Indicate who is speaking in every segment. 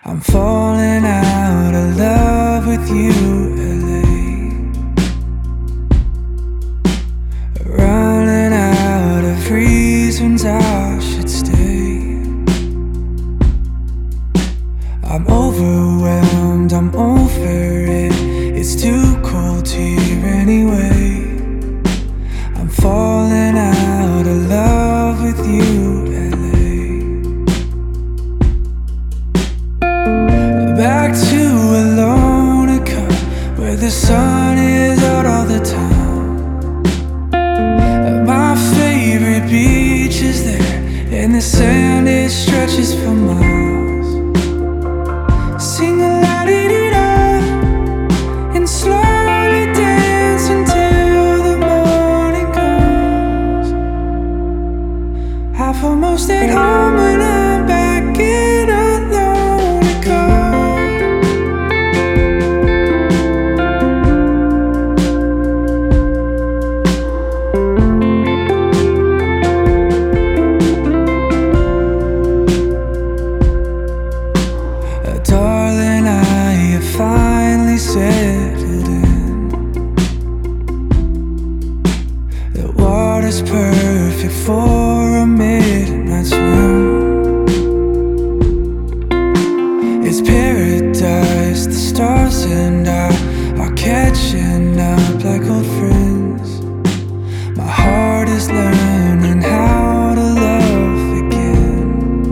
Speaker 1: I'm falling out of love with you, LA. Running out of reasons I should stay. I'm overwhelmed, I'm over it. It's too cold here anyway. I'm falling out of love with you, LA. Back to a Lonica, where the sun is out all the time. My favorite beach is there, and the sand, it stretches for miles. Sing a la-di-di-da and slowly dance until the morning comes. I feel most at home when I'm back in Lonica. Darling, I have finally settled in. The water's perfect for a midnight swim. It's paradise, the stars and I are catching up like old friends. My heart is learning how to love again.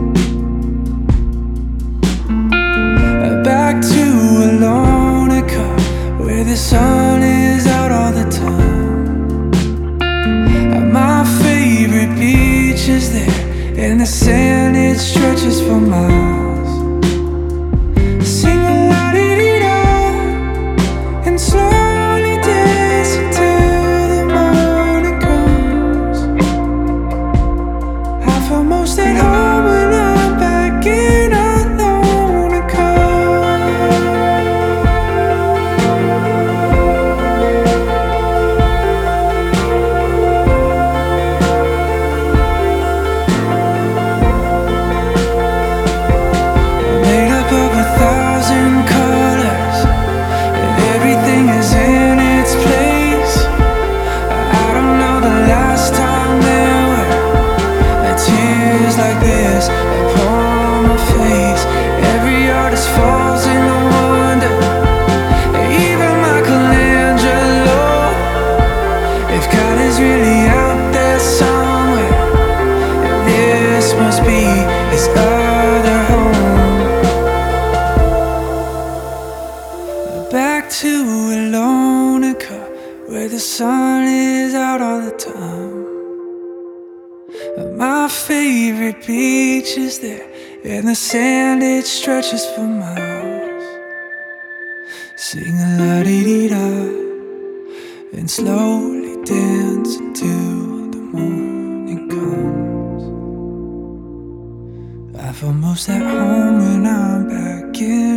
Speaker 1: Back to a Lonica, where the sun is out all the time. My favorite beach is there, and the sand, it stretches for miles. Sing a la-di-di-da and slowly dance until the morning comes. I feel most at home when I'm back in Lonica. Made up of 1,000 colors, and everything is in its place. I don't know the last time there were tears like this upon my face. Every artist falls into wonder, even Michelangelo. If God is really out there somewhere, this must be his other home. Back to a Lonica, where the sun is out all the time. My favorite beach is there, and the sand, it stretches for miles. Sing a la-di-di-da and slowly dance until the morning comes. I feel most at home when I'm back in